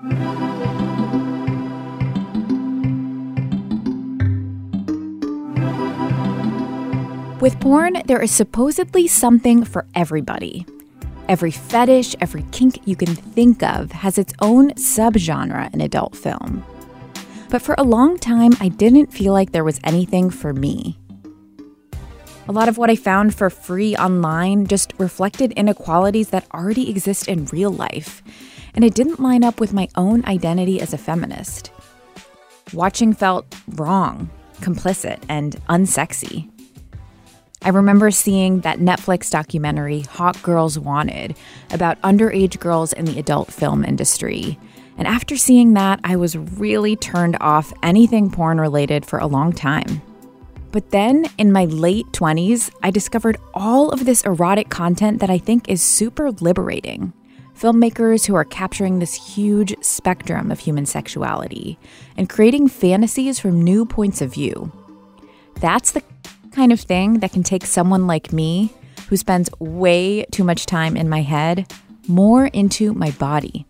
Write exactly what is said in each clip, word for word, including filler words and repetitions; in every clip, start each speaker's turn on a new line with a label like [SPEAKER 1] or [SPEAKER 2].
[SPEAKER 1] With porn, there is supposedly something for everybody. Every fetish, every kink you can think of has its own subgenre in adult film. But for a long time, I didn't feel like there was anything for me. A lot of what I found for free online just reflected inequalities that already exist in real life, and it didn't line up with my own identity as a feminist. Watching felt wrong, complicit, and unsexy. I remember seeing that Netflix documentary, Hot Girls Wanted, about underage girls in the adult film industry. And after seeing that, I was really turned off anything porn-related for a long time. But then, in my late twenties, I discovered all of this erotic content that I think is super liberating. Filmmakers who are capturing this huge spectrum of human sexuality and creating fantasies from new points of view. That's the kind of thing that can take someone like me, who spends way too much time in my head, more into my body.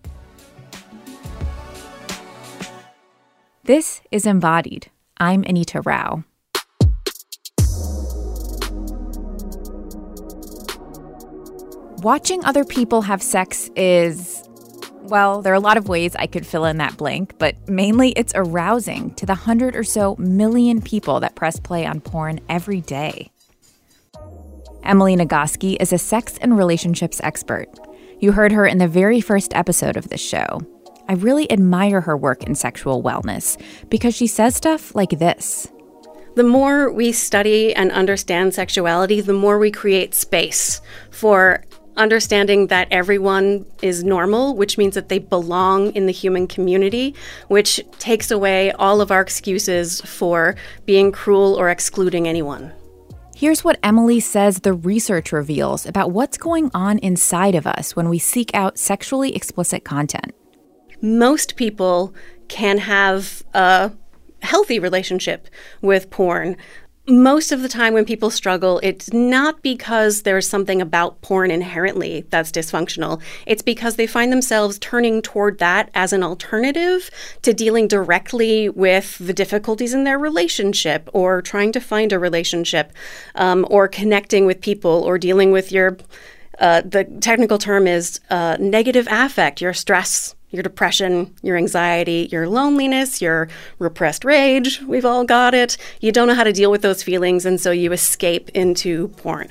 [SPEAKER 1] This is Embodied. I'm Anita Rao. Watching other people have sex is, well, there are a lot of ways I could fill in that blank, but mainly it's arousing to the hundred or so million people that press play on porn every day. Emily Nagoski is a sex and relationships expert. You heard her in the very first episode of this show. I really admire her work in sexual wellness because she says stuff like this.
[SPEAKER 2] The more we study and understand sexuality, the more we create space for understanding that everyone is normal, which means that they belong in the human community, which takes away all of our excuses for being cruel or excluding anyone.
[SPEAKER 1] Here's what Emily says the research reveals about what's going on inside of us when we seek out sexually explicit content.
[SPEAKER 2] Most people can have a healthy relationship with porn. Most of the time when people struggle, it's not because there's something about porn inherently that's dysfunctional. It's because they find themselves turning toward that as an alternative to dealing directly with the difficulties in their relationship, or trying to find a relationship, um, or connecting with people, or dealing with your, uh, the technical term is uh, negative affect, your stress, your depression, your anxiety, your loneliness, your repressed rage. We've all got it. You don't know how to deal with those feelings, and so you escape into porn.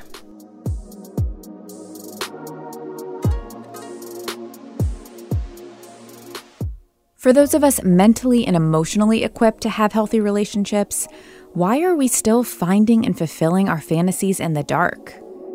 [SPEAKER 1] For those of us mentally and emotionally equipped to have healthy relationships, why are we still finding and fulfilling our fantasies in the dark?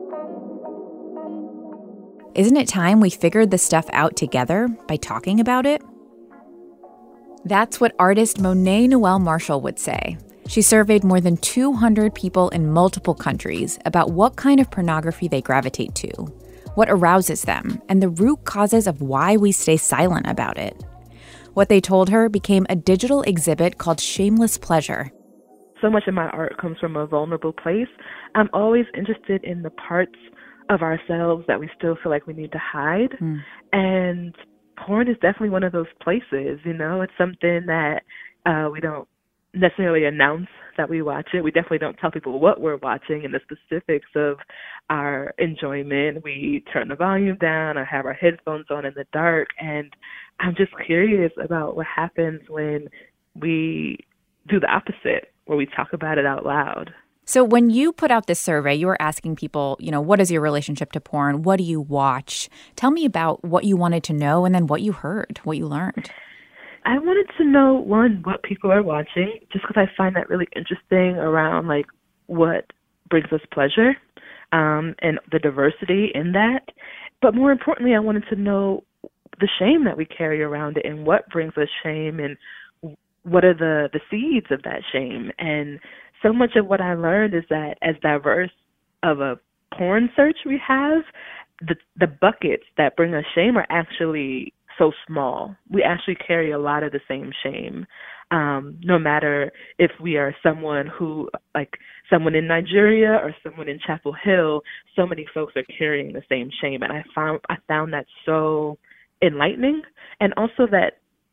[SPEAKER 1] Isn't it time we figured this stuff out together by talking about it? That's what artist Monet Noel Marshall would say. She surveyed more than two hundred people in multiple countries about what kind of pornography they gravitate to, what arouses them, and the root causes of why we stay silent about it. What they told her became a digital exhibit called Shameless Pleasure.
[SPEAKER 3] So much of my art comes from a vulnerable place. I'm always interested in the parts of ourselves that we still feel like we need to hide. Mm. And porn is definitely one of those places, you know. It's something that uh, we don't necessarily announce that we watch it. We definitely don't tell people what we're watching and the specifics of our enjoyment. We turn the volume down or have our headphones on in the dark. And I'm just curious about what happens when we do the opposite, where we talk about it out loud.
[SPEAKER 1] So when you put out this survey, you were asking people, you know, what is your relationship to porn? What do you watch? Tell me about what you wanted to know and then what you heard, what you learned.
[SPEAKER 3] I wanted to know, one, what people are watching, just because I find that really interesting around, like, what brings us pleasure um, and the diversity in that. But more importantly, I wanted to know the shame that we carry around it and what brings us shame and what are the, the seeds of that shame. And so much of what I learned is that as diverse of a porn search we have, the the buckets that bring us shame are actually so small. We actually carry a lot of the same shame, um, no matter if we are someone who, like someone in Nigeria or someone in Chapel Hill, so many folks are carrying the same shame. And I found I found that so enlightening, and also that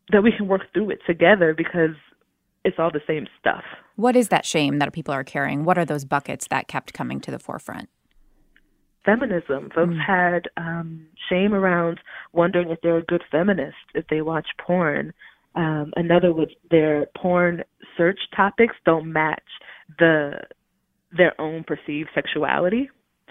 [SPEAKER 3] that we can work through it together because it's all the same stuff.
[SPEAKER 1] What is that shame that people are carrying? What are those buckets that kept coming to the forefront?
[SPEAKER 3] Feminism. Folks mm. had um, shame around wondering if they're a good feminist if they watch porn. Um, another was their porn search topics don't match the their own perceived sexuality.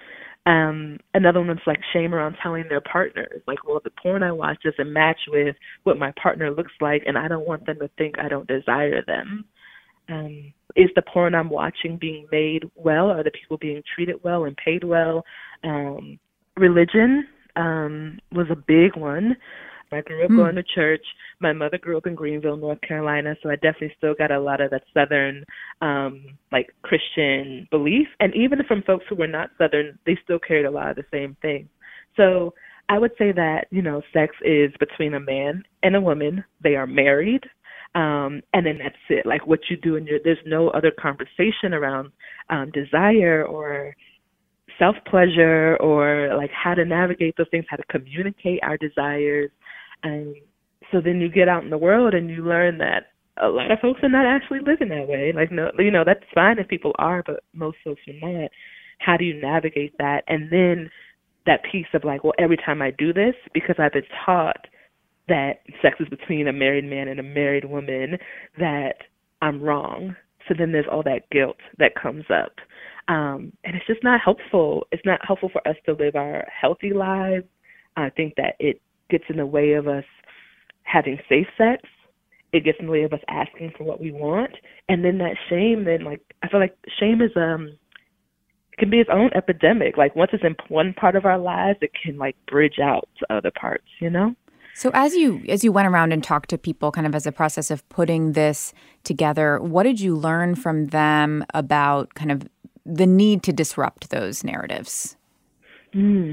[SPEAKER 3] Um, another one was like shame around telling their partners, like, well, the porn I watch doesn't match with what my partner looks like, and I don't want them to think I don't desire them. Um, is the porn I'm watching being made well? Are the people being treated well and paid well? Um, religion um, was a big one. I grew up mm. going to church. My mother grew up in Greenville, North Carolina, so I definitely still got a lot of that Southern, um, like, Christian belief. And even from folks who were not Southern, they still carried a lot of the same things. So I would say that, you know, sex is between a man and a woman. They are married. Um, and then that's it. Like, what you do in your, there's no other conversation around um, desire or self-pleasure or, like, how to navigate those things, how to communicate our desires. And so then you get out in the world and you learn that a lot of folks are not actually living that way. Like, no, you know, that's fine if people are, but most folks are not. How do you navigate that? And then that piece of like, well, every time I do this, because I've been taught that sex is between a married man and a married woman, that I'm wrong. So then there's all that guilt that comes up. Um, and it's just not helpful. It's not helpful for us to live our healthy lives. I think that it gets in the way of us having safe sex. It gets in the way of us asking for what we want. And then that shame, then like, I feel like shame is, um, it can be its own epidemic. Like once it's in one part of our lives, it can like bridge out to other parts, you know?
[SPEAKER 1] So as you as you went around and talked to people kind of as a process of putting this together, what did you learn from them about kind of the need to disrupt those narratives?
[SPEAKER 3] Mm.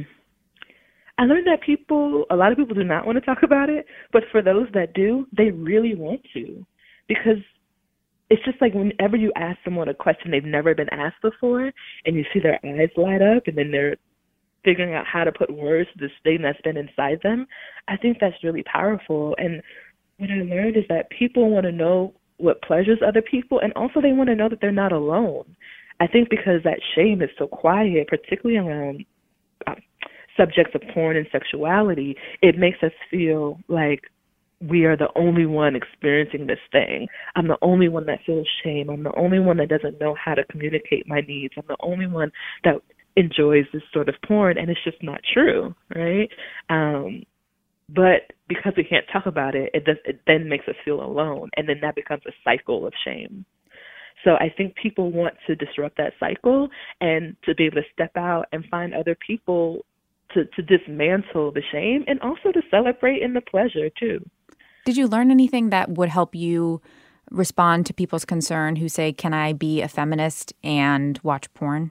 [SPEAKER 3] I learned that people, a lot of people do not want to talk about it, but for those that do, they really want to. Because it's just like whenever you ask someone a question they've never been asked before, and you see their eyes light up, and then they're figuring out how to put words to this thing that's been inside them, I think that's really powerful. And what I learned is that people want to know what pleasures other people, and also they want to know that they're not alone. I think because that shame is so quiet, particularly around uh, subjects of porn and sexuality, it makes us feel like we are the only one experiencing this thing. I'm the only one that feels shame. I'm the only one that doesn't know how to communicate my needs. I'm the only one that enjoys this sort of porn, and it's just not true, right? Um, but because we can't talk about it, it, does, it then makes us feel alone, and then that becomes a cycle of shame. So I think people want to disrupt that cycle and to be able to step out and find other people to, to dismantle the shame and also to celebrate in the pleasure, too.
[SPEAKER 1] Did you learn anything that would help you respond to people's concern who say, can I be a feminist and watch porn?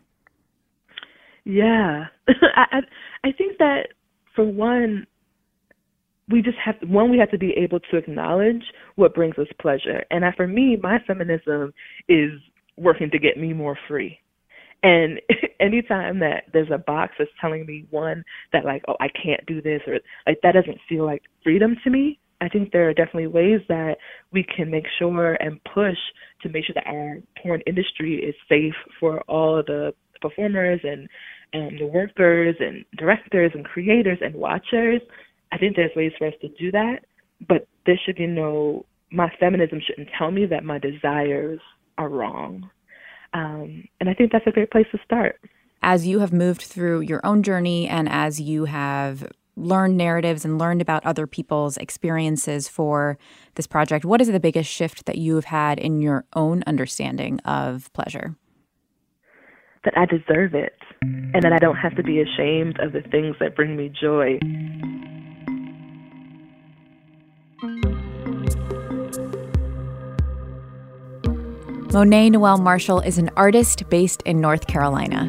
[SPEAKER 3] Yeah. I, I think that, for one, we just have, one, we have to be able to acknowledge what brings us pleasure. And I, for me, my feminism is working to get me more free. And anytime that there's a box that's telling me, one, that like, oh, I can't do this, or like that doesn't feel like freedom to me, I think there are definitely ways that we can make sure and push to make sure that our porn industry is safe for all of the performers and um, the workers and directors and creators and watchers. I think there's ways for us to do that, but there should be no, my feminism shouldn't tell me that my desires are wrong. Um, and I think that's a great place to start.
[SPEAKER 1] As you have moved through your own journey and as you have learned narratives and learned about other people's experiences for this project, what is the biggest shift that you have had in your own understanding of pleasure?
[SPEAKER 3] That I deserve it, and that I don't have to be ashamed of the things that bring me joy.
[SPEAKER 1] Monet Noel Marshall is an artist based in North Carolina.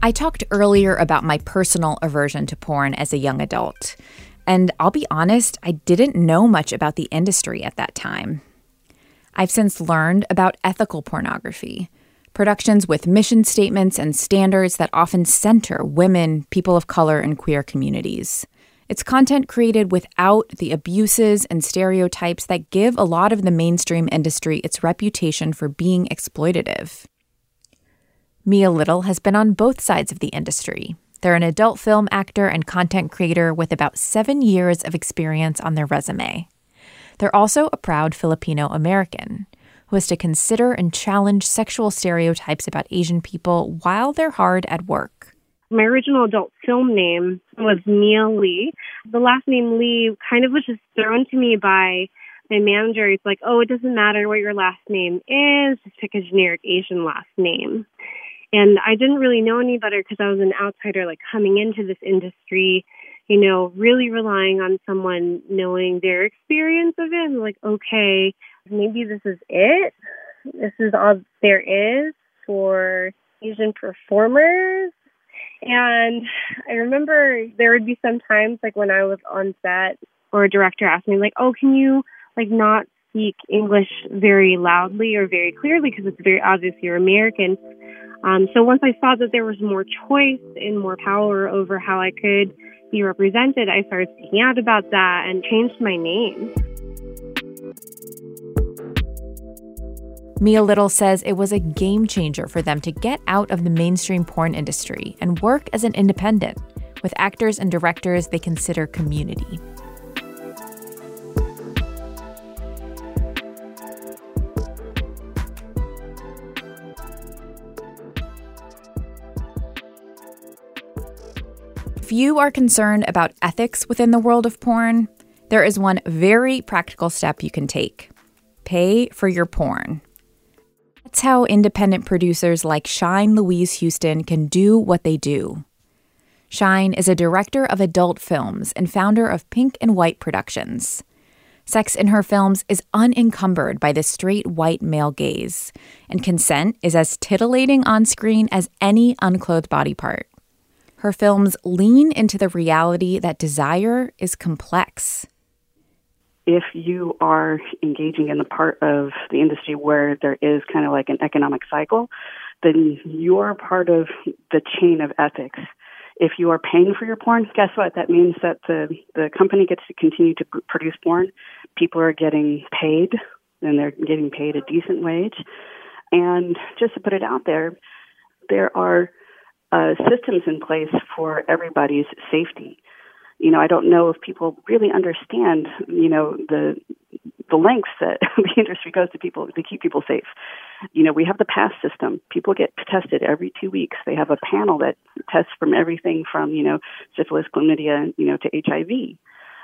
[SPEAKER 1] I talked earlier about my personal aversion to porn as a young adult. And I'll be honest, I didn't know much about the industry at that time. I've since learned about ethical pornography, productions with mission statements and standards that often center women, people of color, and queer communities. It's content created without the abuses and stereotypes that give a lot of the mainstream industry its reputation for being exploitative. Mia Little has been on both sides of the industry. They're an adult film actor and content creator with about seven years of experience on their resume. They're also a proud Filipino American who has to consider and challenge sexual stereotypes about Asian people while they're hard at work.
[SPEAKER 4] My original adult film name was Mia Lee. The last name Lee kind of was just thrown to me by my manager. He's like, oh, it doesn't matter what your last name is, just pick a generic Asian last name. And I didn't really know any better because I was an outsider, like coming into this industry, you know, really relying on someone knowing their experience of it. And like, okay, maybe this is it. This is all there is for Asian performers. And I remember there would be some times like when I was on set or a director asked me like, oh, can you like not speak English very loudly or very clearly because it's very obvious you're American. Um, so once I saw that there was more choice and more power over how I could be represented, I started speaking out about that and changed my name.
[SPEAKER 1] Mia Little says it was a game changer for them to get out of the mainstream porn industry and work as an independent with actors and directors they consider community. If you are concerned about ethics within the world of porn, there is one very practical step you can take. Pay for your porn. That's how independent producers like Shine Louise Houston can do what they do. Shine is a director of adult films and founder of Pink and White Productions. Sex in her films is unencumbered by the straight white male gaze, and consent is as titillating on screen as any unclothed body part. Her films lean into the reality that desire is complex.
[SPEAKER 5] If you are engaging in the part of the industry where there is kind of like an economic cycle, then you're part of the chain of ethics. If you are paying for your porn, guess what? That means that the, the company gets to continue to produce porn. People are getting paid, and they're getting paid a decent wage. And just to put it out there, there are uh, systems in place for everybody's safety. You know, I don't know if people really understand, you know, the the lengths that the industry goes to people to keep people safe. You know, we have the PASS system. People get tested every two weeks. They have a panel that tests from everything from, you know, syphilis, chlamydia, you know, to H I V.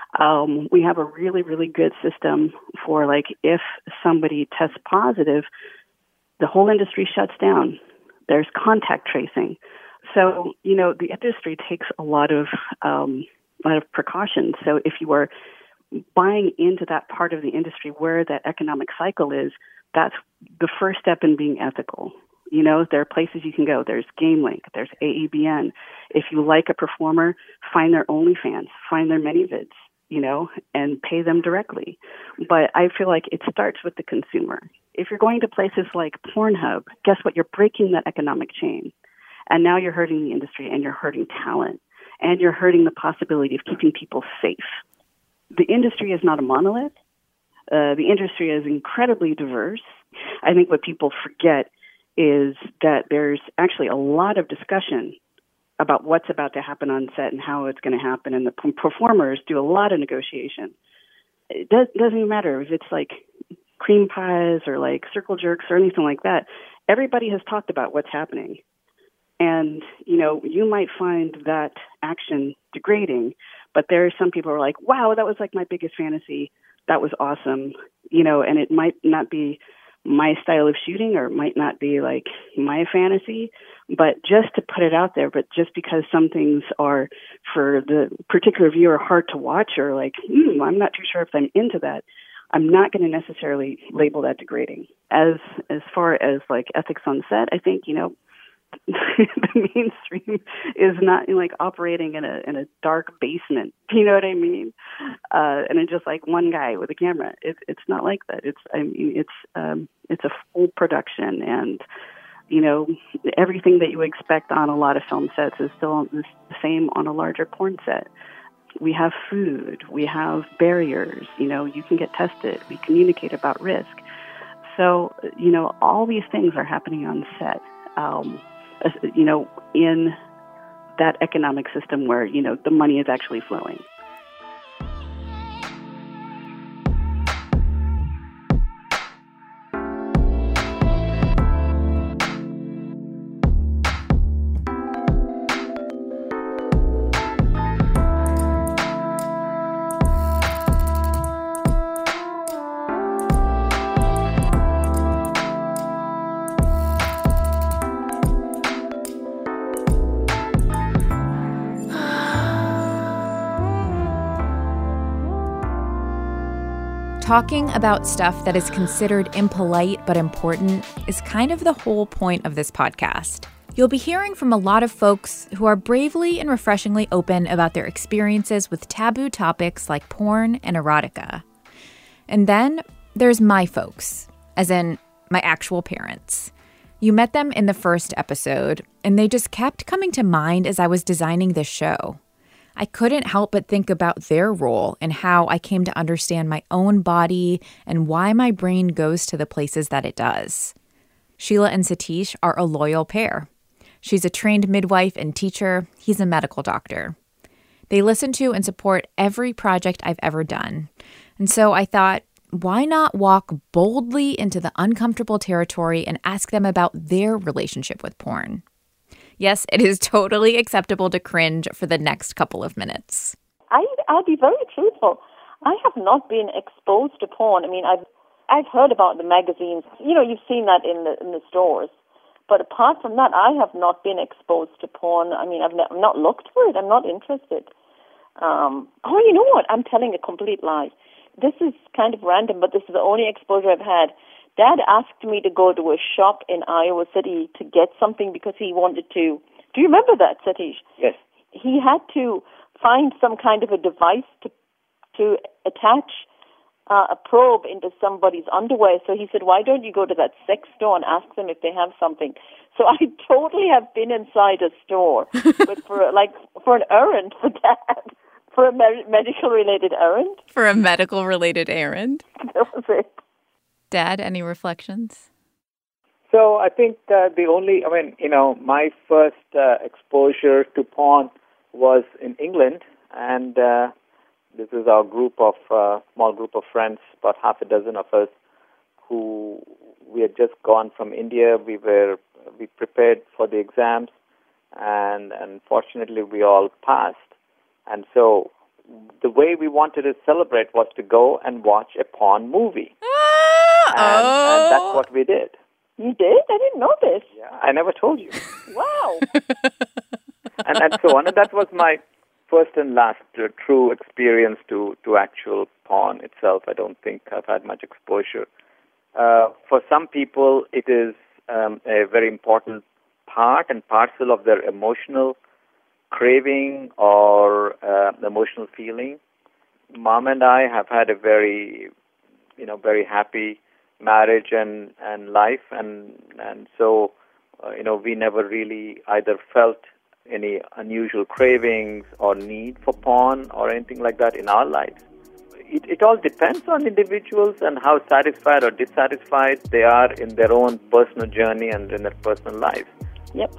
[SPEAKER 5] Um, we have a really, really good system for, like, if somebody tests positive, the whole industry shuts down. There's contact tracing. So, you know, the industry takes a lot of um, a lot of precautions. So if you are buying into that part of the industry where that economic cycle is, that's the first step in being ethical. You know, there are places you can go. There's GameLink. There's A E B N. If you like a performer, find their OnlyFans, find their ManyVids, you know, and pay them directly. But I feel like it starts with the consumer. If you're going to places like Pornhub, guess what? You're breaking that economic chain. And now you're hurting the industry and you're hurting talent. And you're hurting the possibility of keeping people safe. The industry is not a monolith. Uh, the industry is incredibly diverse. I think what people forget is that there's actually a lot of discussion about what's about to happen on set and how it's going to happen, and the p- performers do a lot of negotiation. It does, doesn't even matter if it's like cream pies or like circle jerks or anything like that. Everybody has talked about what's happening. And, you know, you might find that action degrading, but there are some people who are like, wow, that was like my biggest fantasy. That was awesome. You know, and it might not be my style of shooting or it might not be like my fantasy, but just to put it out there, but just because some things are for the particular viewer hard to watch or like, hmm, I'm not too sure if I'm into that, I'm not going to necessarily label that degrading. As, as far as like ethics on set, I think, you know, the mainstream is not like operating in a in a dark basement. You know what I mean? Uh, and it's just like one guy with a camera. It's it's not like that. It's I mean it's um, it's a full production, and you know everything that you expect on a lot of film sets is still the same on a larger porn set. We have food. We have barriers. You know, you can get tested. We communicate about risk. So, you know, all these things are happening on set, um, you know, in that economic system where, you know, the money is actually flowing.
[SPEAKER 1] Talking about stuff that is considered impolite but important is kind of the whole point of this podcast. You'll be hearing from a lot of folks who are bravely and refreshingly open about their experiences with taboo topics like porn and erotica. And then there's my folks, as in my actual parents. You met them in the first episode, and they just kept coming to mind as I was designing this show. I couldn't help but think about their role in how I came to understand my own body and why my brain goes to the places that it does. Sheila and Satish are a loyal pair. She's a trained midwife and teacher. He's a medical doctor. They listen to and support every project I've ever done. And so I thought, why not walk boldly into the uncomfortable territory and ask them about their relationship with porn? Yes, it is totally acceptable to cringe for the next couple of minutes.
[SPEAKER 6] I, I'll be very truthful. I have not been exposed to porn. I mean, I've I've heard about the magazines. You know, you've seen that in the in the stores. But apart from that, I have not been exposed to porn. I mean, I've not, not looked for it. I'm not interested. Um, oh, you know what? I'm telling a complete lie. This is kind of random, but this is the only exposure I've had. Dad asked me to go to a shop in Iowa City to get something because he wanted to. Do you remember that, Satish?
[SPEAKER 7] Yes.
[SPEAKER 6] He had to find some kind of a device to to attach uh, a probe into somebody's underwear. So he said, why don't you go to that sex store and ask them if they have something? So I totally have been inside a store, but for like for an errand for Dad, for a med- medical-related errand.
[SPEAKER 1] For a medical-related errand?
[SPEAKER 6] That was it.
[SPEAKER 1] Dad, any reflections?
[SPEAKER 7] So I think uh, the only, I mean, you know, my first uh, exposure to porn was in England, and uh, this is our group of, uh, small group of friends, about half a dozen of us, who we had just gone from India. We were, we prepared for the exams, and unfortunately we all passed. And so the way we wanted to celebrate was to go and watch a porn movie. And,
[SPEAKER 1] oh.
[SPEAKER 7] and that's what we did.
[SPEAKER 6] You did? I didn't know this.
[SPEAKER 7] Yeah, I never told you.
[SPEAKER 6] Wow.
[SPEAKER 7] and, and so on. And that was my first and last uh, true experience to, to actual porn itself. I don't think I've had much exposure. Uh, for some people, it is um, a very important part and parcel of their emotional craving or uh, emotional feeling. Mom and I have had a very, you know, very happy marriage and, and life, and and so, uh, you know, we never really either felt any unusual cravings or need for porn or anything like that in our lives. It, it all depends on individuals and how satisfied or dissatisfied they are in their own personal journey and in their personal lives.
[SPEAKER 6] Yep.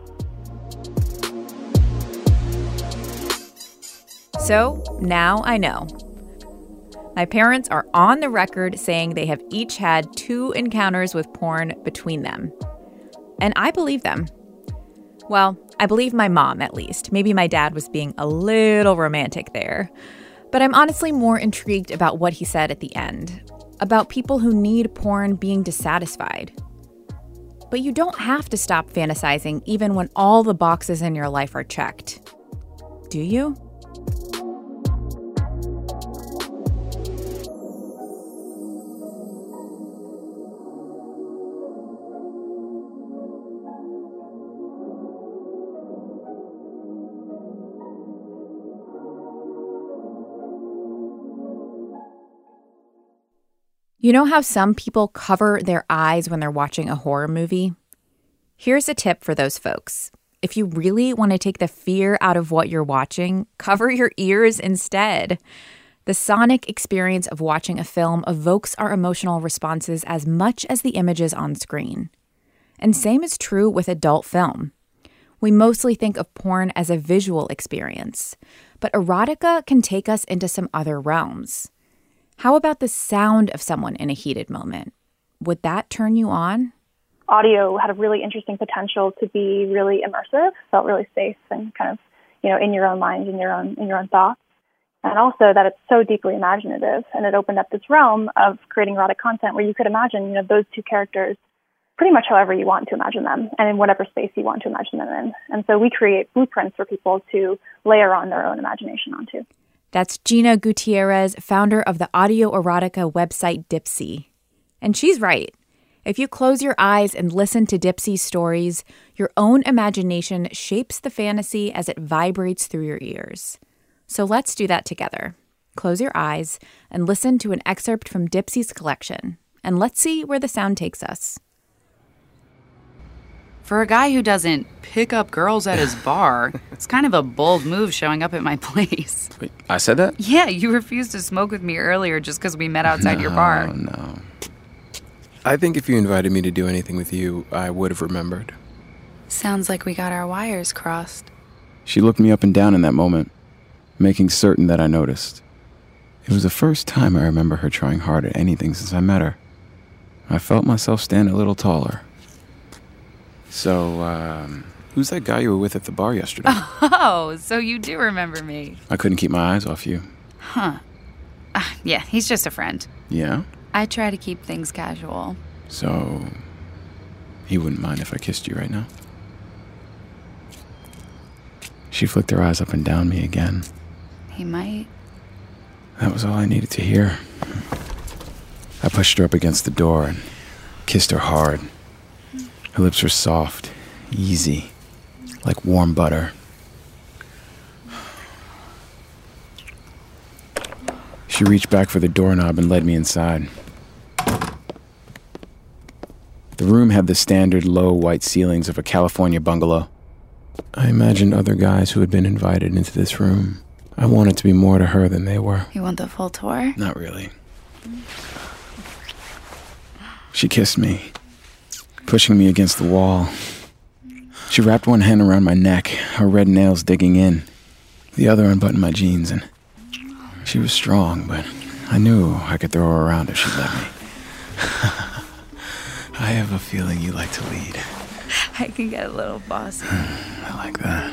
[SPEAKER 1] So now I know. My parents are on the record saying they have each had two encounters with porn between them. And I believe them. Well, I believe my mom, at least. Maybe my dad was being a little romantic there. But I'm honestly more intrigued about what he said at the end, about people who need porn being dissatisfied. But you don't have to stop fantasizing even when all the boxes in your life are checked. Do you? You know how some people cover their eyes when they're watching a horror movie? Here's a tip for those folks. If you really want to take the fear out of what you're watching, cover your ears instead. The sonic experience of watching a film evokes our emotional responses as much as the images on screen. And same is true with adult film. We mostly think of porn as a visual experience, but erotica can take us into some other realms. How about the sound of someone in a heated moment? Would that turn you on?
[SPEAKER 8] Audio had a really interesting potential to be really immersive, felt really safe and kind of, you know, in your own mind, in your own in your own thoughts. And also that it's so deeply imaginative, and it opened up this realm of creating erotic content where you could imagine, you know, those two characters pretty much however you want to imagine them and in whatever space you want to imagine them in. And so we create blueprints for people to layer on their own imagination onto.
[SPEAKER 1] That's Gina Gutierrez, founder of the audio erotica website Dipsea. And she's right. If you close your eyes and listen to Dipsea's stories, your own imagination shapes the fantasy as it vibrates through your ears. So let's do that together. Close your eyes and listen to an excerpt from Dipsea's collection, and let's see where the sound takes us.
[SPEAKER 9] For a guy who doesn't pick up girls at his bar, it's kind of a bold move showing up at my place.
[SPEAKER 10] Wait, I said that?
[SPEAKER 9] Yeah, you refused to smoke with me earlier just because we met outside
[SPEAKER 10] no,
[SPEAKER 9] your bar.
[SPEAKER 10] No, no. I think if you invited me to do anything with you, I would have remembered.
[SPEAKER 9] Sounds like we got our wires crossed.
[SPEAKER 10] She looked me up and down in that moment, making certain that I noticed. It was the first time I remember her trying hard at anything since I met her. I felt myself stand a little taller. So, um, who's that guy you were with at the bar yesterday?
[SPEAKER 9] Oh, so you do remember me.
[SPEAKER 10] I couldn't keep my eyes off you.
[SPEAKER 9] Huh. Uh, yeah, he's just a friend.
[SPEAKER 10] Yeah?
[SPEAKER 9] I try to keep things casual.
[SPEAKER 10] So, he wouldn't mind if I kissed you right now? She flicked her eyes up and down me again.
[SPEAKER 9] He might.
[SPEAKER 10] That was all I needed to hear. I pushed her up against the door and kissed her hard. Her lips were soft, easy, like warm butter. She reached back for the doorknob and led me inside. The room had the standard low white ceilings of a California bungalow. I imagined other guys who had been invited into this room. I wanted to be more to her than they were.
[SPEAKER 9] You want the full tour?
[SPEAKER 10] Not really. She kissed me, pushing me against the wall. She wrapped one hand around my neck, her red nails digging in. The other unbuttoned my jeans, and she was strong, but I knew I could throw her around if she'd let me. I have a feeling you like to lead.
[SPEAKER 9] I can get a little bossy.
[SPEAKER 10] I like that.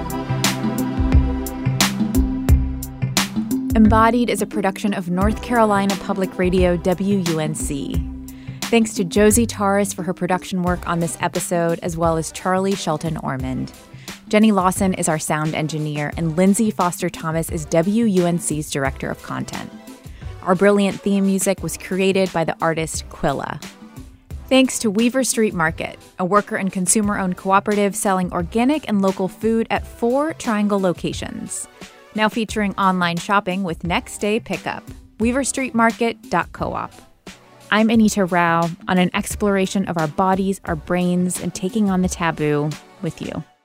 [SPEAKER 1] Embodied is a production of North Carolina Public Radio W U N C. Thanks to Josie Torres for her production work on this episode, as well as Charlie Shelton Ormond. Jenny Lawson is our sound engineer, and Lindsay Foster Thomas is W U N C's director of content. Our brilliant theme music was created by the artist Quilla. Thanks to Weaver Street Market, a worker and consumer-owned cooperative selling organic and local food at four Triangle locations. Now featuring online shopping with next-day pickup. weaver street market dot coop. I'm Anita Rao on an exploration of our bodies, our brains, and taking on the taboo with you.